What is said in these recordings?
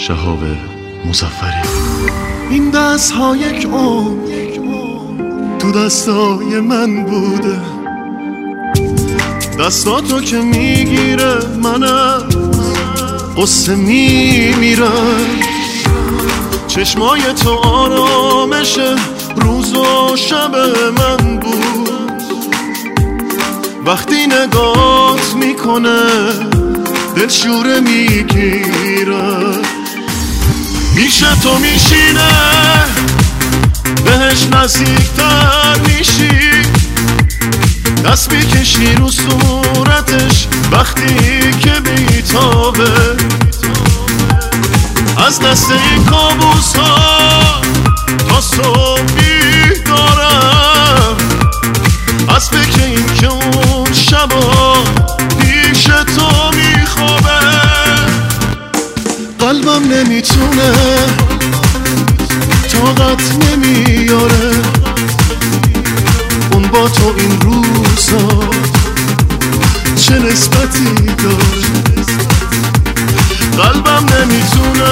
شهاب مظفری. این دست ها یک عمر تو دستای من بوده، دستاتو که میگیره من از قصه میمیرم. چشمای تو آرامش روز و شب من بود، وقتی نگات میکنه دل شوره میگیره. پیش تو میشینه بهش نزدیکتر میشی، دست میکشی رو صورتش وقتی که بیتابه. از دست این کابوس ها تا صبح بیدارم، از فکر این که اون شبا پیش تو میخوابه. قلبم نمیتونه طاقت نمیاره اون با تو این روزا چه نسبتی داره. قلبم نمیتونه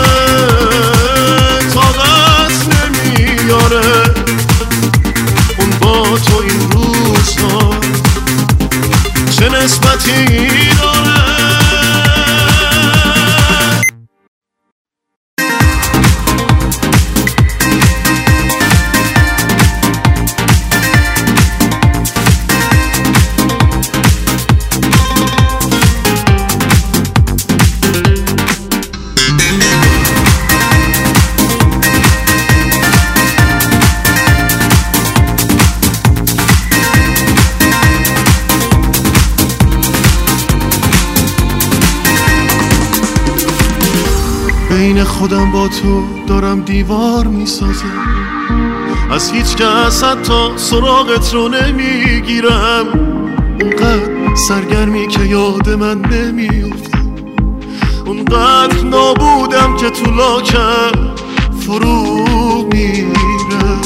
طاقت نمیاره اون با تو این روزا چه نسبتی داره. بین خودم با تو دارم دیوار میسازم، از هیچ کس حتی سراغت رو نمیگیرم. اونقدر سرگرمی که یاد من نمیفته، اونقدر نابودم که تو لاکم فرو میره.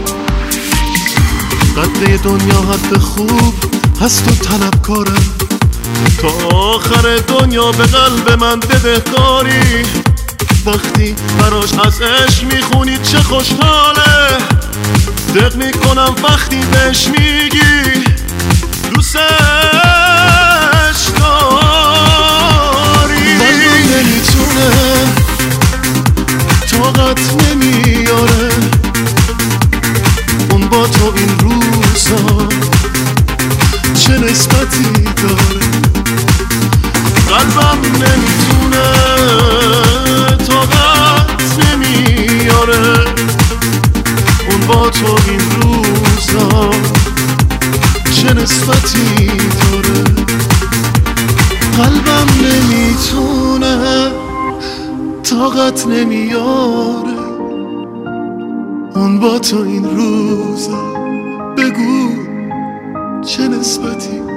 قد دنیا حد خوب هست و طلبکارم، تا آخر دنیا به قلب من بدهکاری. وقتی براش از عشق میخونی چه خوشحاله، دق میکنم وقتی بهش میگی دوستش داری. قلبم نمیتونه طاقت نمیاره اون با تو این روزا چه نسبتی داره. قلبم نمیتونه طاقت نمیاره اون با تو این روزا چه نسبتی داره. قلبم نمیتونه طاقت نمیاره اون با تو این روزا بگو چه نسبتی